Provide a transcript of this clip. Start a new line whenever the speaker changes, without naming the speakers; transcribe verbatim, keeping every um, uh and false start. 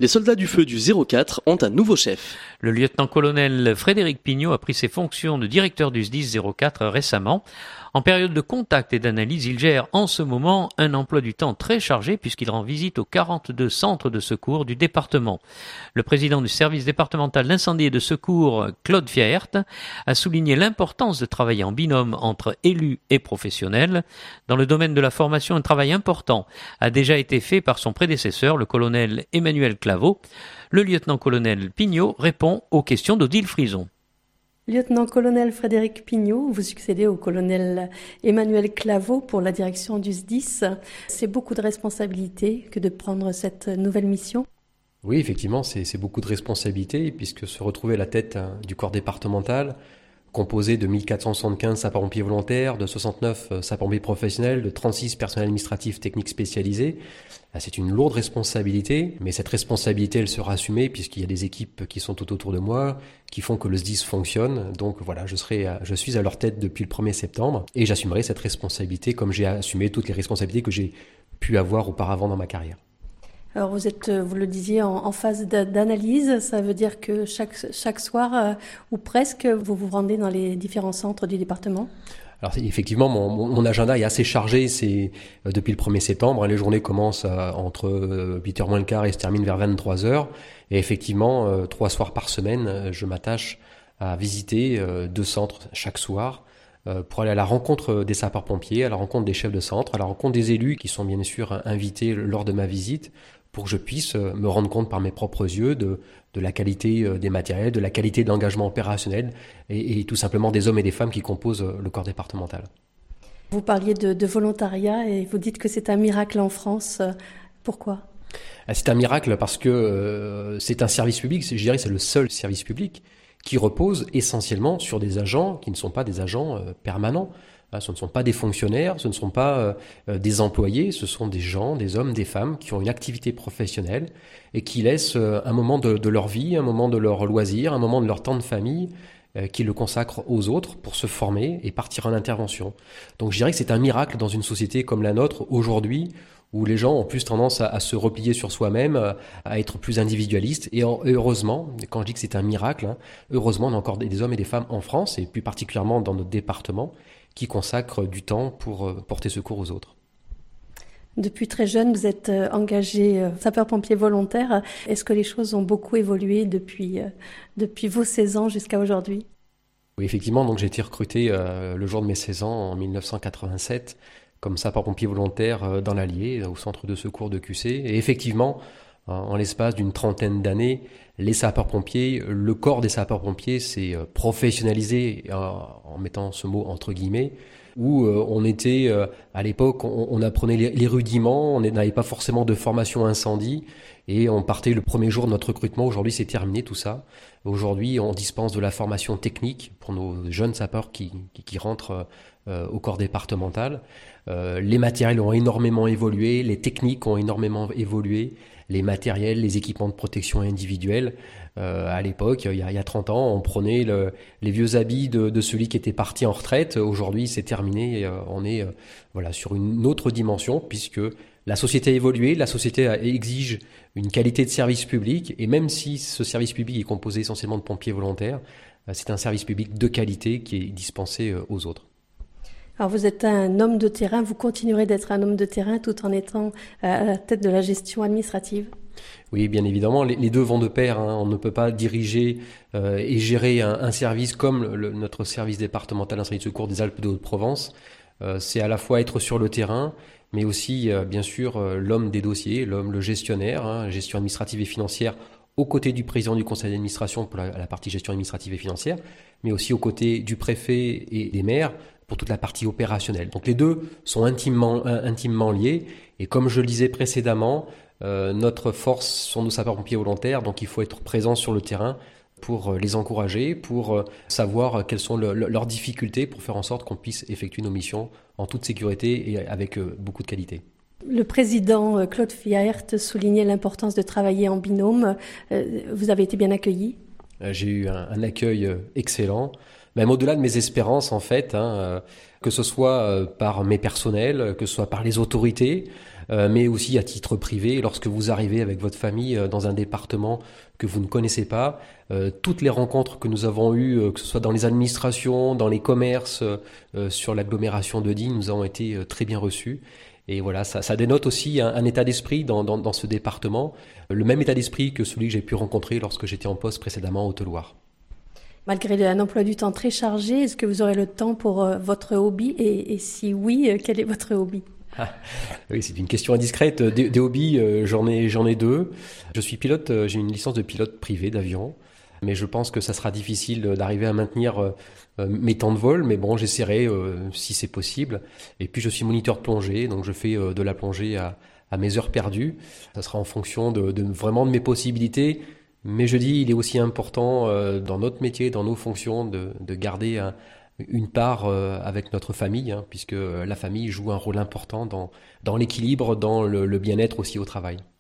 Les soldats du feu du zéro quatre ont un nouveau chef.
Le lieutenant-colonel Frédéric Pignot a pris ses fonctions de directeur du S D I S zéro quatre récemment. En période de contact et d'analyse, il gère en ce moment un emploi du temps très chargé puisqu'il rend visite aux quarante-deux centres de secours du département. Le président du service départemental d'incendie et de secours, Claude Fiaert, a souligné l'importance de travailler en binôme entre élus et professionnels. Dans le domaine de la formation, un travail important a déjà été fait par son prédécesseur, le colonel Emmanuel Claveau. Le lieutenant-colonel Pignot répond aux questions d'Odile Frison.
Lieutenant-colonel Frédéric Pignot, vous succédez au colonel Emmanuel Claveau pour la direction du S D I S. C'est beaucoup de responsabilités que de prendre cette nouvelle mission.
Oui, effectivement, c'est, c'est beaucoup de responsabilités puisque se retrouver à la tête hein, du corps départemental, composé de mille quatre cent soixante-quinze sapeurs-pompiers volontaires, de soixante-neuf sapeurs-pompiers professionnels, de trente-six personnels administratifs techniques spécialisés. C'est une lourde responsabilité, mais cette responsabilité, elle sera assumée puisqu'il y a des équipes qui sont tout autour de moi, qui font que le S D I S fonctionne. Donc voilà, je serai, je suis à leur tête depuis le premier septembre et j'assumerai cette responsabilité comme j'ai assumé toutes les responsabilités que j'ai pu avoir auparavant dans ma carrière.
Alors vous êtes, vous le disiez, en, en phase d'analyse. Ça veut dire que chaque, chaque soir, euh, ou presque, vous vous rendez dans les différents centres du département ?
Alors effectivement, mon, mon agenda est assez chargé. C'est euh, depuis le premier septembre. Les journées commencent euh, entre euh, huit heures moins le quart et se terminent vers vingt-trois heures. Et effectivement, euh, trois soirs par semaine, euh, je m'attache à visiter euh, deux centres chaque soir euh, pour aller à la rencontre des sapeurs-pompiers, à la rencontre des chefs de centre, à la rencontre des élus qui sont bien sûr invités lors de ma visite, pour que je puisse me rendre compte par mes propres yeux de, de la qualité des matériels, de la qualité de l'engagement opérationnel et, et tout simplement des hommes et des femmes qui composent le corps départemental.
Vous parliez de, de volontariat et vous dites que c'est un miracle en France. Pourquoi ?
C'est un miracle parce que euh, c'est un service public, je dirais que c'est le seul service public qui repose essentiellement sur des agents qui ne sont pas des agents euh, permanents. Ce ne sont pas des fonctionnaires, ce ne sont pas euh, des employés, ce sont des gens, des hommes, des femmes qui ont une activité professionnelle et qui laissent euh, un moment de, de leur vie, un moment de leur loisir, un moment de leur temps de famille, euh, qui le consacrent aux autres pour se former et partir en intervention. Donc je dirais que c'est un miracle dans une société comme la nôtre aujourd'hui, où les gens ont plus tendance à, à se replier sur soi-même, à être plus individualistes. Et en, heureusement, quand je dis que c'est un miracle, hein, heureusement on a encore des, des hommes et des femmes en France, et plus particulièrement dans notre département, qui consacrent du temps pour porter secours aux autres.
Depuis très jeune, vous êtes engagé sapeur-pompier volontaire. Est-ce que les choses ont beaucoup évolué depuis, depuis vos seize ans jusqu'à aujourd'hui ?
Oui, effectivement, donc j'ai été recruté euh, le jour de mes seize ans en mille neuf cent quatre-vingt-sept comme sapeur-pompier volontaire dans l'Allier, au centre de secours de Q C. Et effectivement, en l'espace d'une trentaine d'années, les sapeurs-pompiers, le corps des sapeurs-pompiers s'est professionnalisé, en mettant ce mot entre guillemets, où on était, à l'époque, on apprenait les rudiments, on n'avait pas forcément de formation incendie, et on partait le premier jour de notre recrutement. Aujourd'hui, c'est terminé tout ça. Aujourd'hui, on dispense de la formation technique pour nos jeunes sapeurs qui, qui, qui rentrent euh, au corps départemental. Euh, les matériels ont énormément évolué, les techniques ont énormément évolué, les matériels, les équipements de protection individuelle. Euh, à l'époque, il y a, il y a trente ans, on prenait le, les vieux habits de, de celui qui était parti en retraite. Aujourd'hui, c'est terminé. Et, euh, on est euh, voilà, sur une autre dimension puisque la société a évolué, la société exige une qualité de service public. Et même si ce service public est composé essentiellement de pompiers volontaires, c'est un service public de qualité qui est dispensé aux autres.
Alors vous êtes un homme de terrain, vous continuerez d'être un homme de terrain tout en étant à la tête de la gestion administrative ?
Oui, bien évidemment, les, les deux vont de pair. Hein. On ne peut pas diriger euh, et gérer un, un service comme le, notre service départemental d'incendie de secours des Alpes de Haute-Provence. Euh, c'est à la fois être sur le terrain, mais aussi, euh, bien sûr, euh, l'homme des dossiers, l'homme, le gestionnaire, hein, gestion administrative et financière, aux côtés du président du conseil d'administration pour la, la partie gestion administrative et financière, mais aussi aux côtés du préfet et des maires pour toute la partie opérationnelle. Donc les deux sont intimement, intimement liés. Et comme je le disais précédemment, euh, notre force sont nos sapeurs-pompiers volontaires, donc il faut être présent sur le terrain pour les encourager, pour savoir quelles sont le, le, leurs difficultés, pour faire en sorte qu'on puisse effectuer nos missions en toute sécurité et avec euh, beaucoup de qualité.
Le président Claude Fiaert soulignait l'importance de travailler en binôme. Euh, vous avez été bien accueilli ?
J'ai eu un, un accueil excellent. même au-delà de mes espérances en fait, hein, euh, que ce soit euh, par mes personnels, que ce soit par les autorités, euh, mais aussi à titre privé, lorsque vous arrivez avec votre famille euh, dans un département que vous ne connaissez pas, euh, toutes les rencontres que nous avons eues, euh, que ce soit dans les administrations, dans les commerces, euh, sur l'agglomération de Digne, nous avons été euh, très bien reçus. Et voilà, ça, ça dénote aussi un, un état d'esprit dans, dans, dans ce département, le même état d'esprit que celui que j'ai pu rencontrer lorsque j'étais en poste précédemment en Haute-Loire.
Malgré un emploi du temps très chargé, est-ce que vous aurez le temps pour euh, votre hobby et, et si oui, euh, quel est votre hobby?
Ah, oui, c'est une question indiscrète. Des, des hobbies, euh, j'en ai, j'en ai deux. Je suis pilote, euh, j'ai une licence de pilote privé d'avion, mais je pense que ça sera difficile d'arriver à maintenir euh, mes temps de vol, mais bon, j'essaierai euh, si c'est possible. Et puis je suis moniteur de plongée, donc je fais euh, de la plongée à, à mes heures perdues. Ça sera en fonction de, de vraiment de mes possibilités. Mais je dis, il est aussi important euh, dans notre métier, dans nos fonctions, de, de garder un, une part euh, avec notre famille, hein, puisque la famille joue un rôle important dans, dans l'équilibre, dans le, le bien-être aussi au travail.